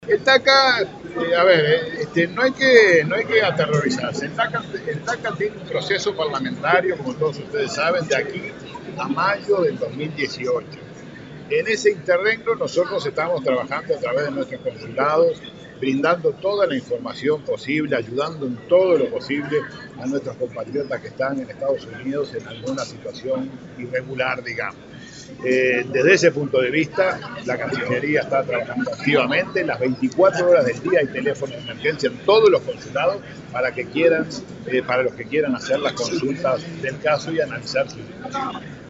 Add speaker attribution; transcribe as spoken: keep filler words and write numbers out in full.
Speaker 1: El TACA, eh, a ver, eh, este, no, hay que, no hay que aterrorizarse. El TACA, el TACA tiene un proceso parlamentario, como todos ustedes saben, de aquí a mayo del dos mil dieciocho. En ese interregno nosotros estamos trabajando a través de nuestros consulados, brindando toda la información posible, ayudando en todo lo posible a nuestros compatriotas que están en Estados Unidos en alguna situación irregular, digamos. Eh, desde ese punto de vista, la Cancillería está trabajando activamente, las veinticuatro horas del día hay teléfono de emergencia en todos los consulados para que quieran, eh, para los que quieran hacer las consultas del caso y analizar su situación.